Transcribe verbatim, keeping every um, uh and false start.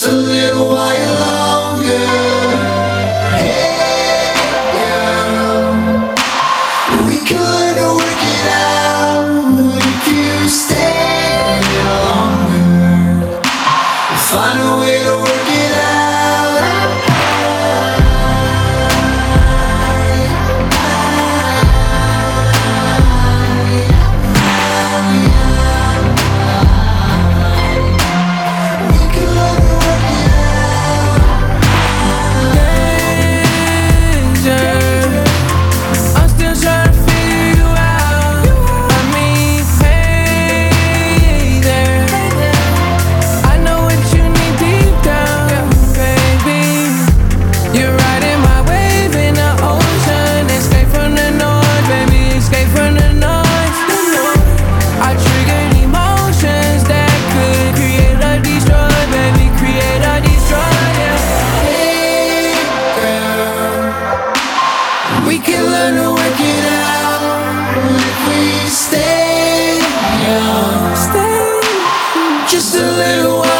just a little while longer. Hey, girl, we can learn to work it out if you stay a little longer. Find a way to work it out. We can learn to work it out if we stay young. Stay just a little while.